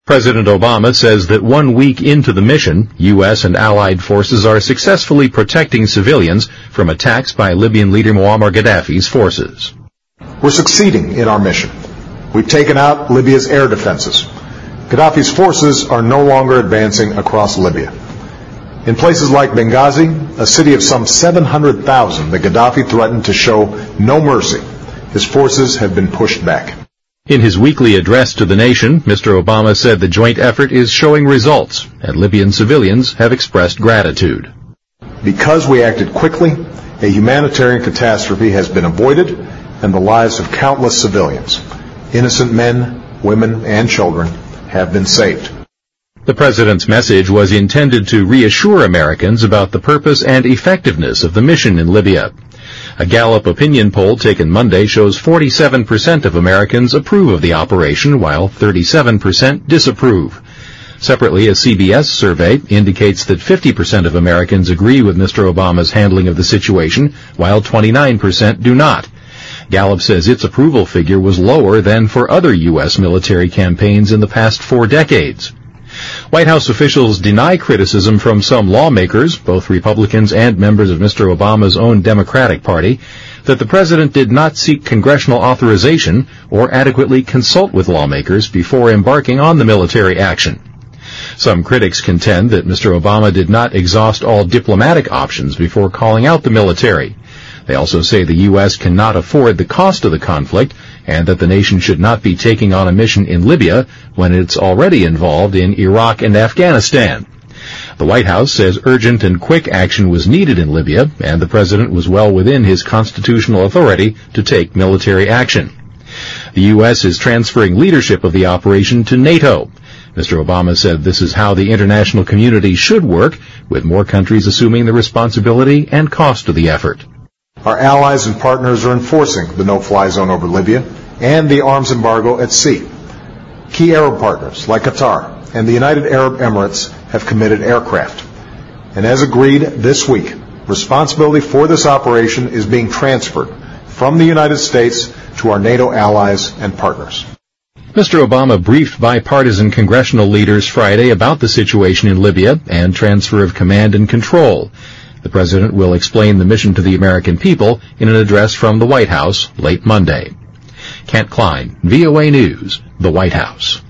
President Obama says that 1 week into the mission, U.S. and allied forces are successfully protecting civilians from attacks by Libyan leader Muammar Gaddafi's forces. We're succeeding in our mission. We've taken out Libya's air defenses. Gaddafi's forces are no longer advancing across Libya. In places like Benghazi, a city of some 700,000 that Gaddafi threatened to show no mercy, his forces have been pushed back. In his weekly address to the nation, Mr. Obama said the joint effort is showing results, and Libyan civilians have expressed gratitude. Because we acted quickly, a humanitarian catastrophe has been avoided, and the lives of countless civilians, innocent men, women, and children, have been saved. The president's message was intended to reassure Americans about the purpose and effectiveness of the mission in Libya. A Gallup opinion poll taken Monday shows 47% of Americans approve of the operation, while 37% disapprove. Separately, a CBS survey indicates that 50% of Americans agree with Mr. Obama's handling of the situation, while 29% do not. Gallup says its approval figure was lower than for other U.S. military campaigns in the past 4 decades. White House officials deny criticism from some lawmakers, both Republicans and members of Mr. Obama's own Democratic Party, that the president did not seek congressional authorization or adequately consult with lawmakers before embarking on the military action. Some critics contend that Mr. Obama did not exhaust all diplomatic options before calling out the military. They also say the U.S. cannot afford the cost of the conflict and that the nation should not be taking on a mission in Libya when it's already involved in Iraq and Afghanistan. The White House says urgent and quick action was needed in Libya, and the president was well within his constitutional authority to take military action. The U.S. is transferring leadership of the operation to NATO. Mr. Obama said this is how the international community should work, with more countries assuming the responsibility and cost of the effort. Our allies and partners are enforcing the no-fly zone over Libya and the arms embargo at sea. Key Arab partners like Qatar and the United Arab Emirates have committed aircraft. And as agreed this week, responsibility for this operation is being transferred from the United States to our NATO allies and partners. Mr. Obama briefed bipartisan congressional leaders Friday about the situation in Libya and transfer of command and control. The president will explain the mission to the American people in an address from the White House late Monday. Kent Klein, VOA News, the White House.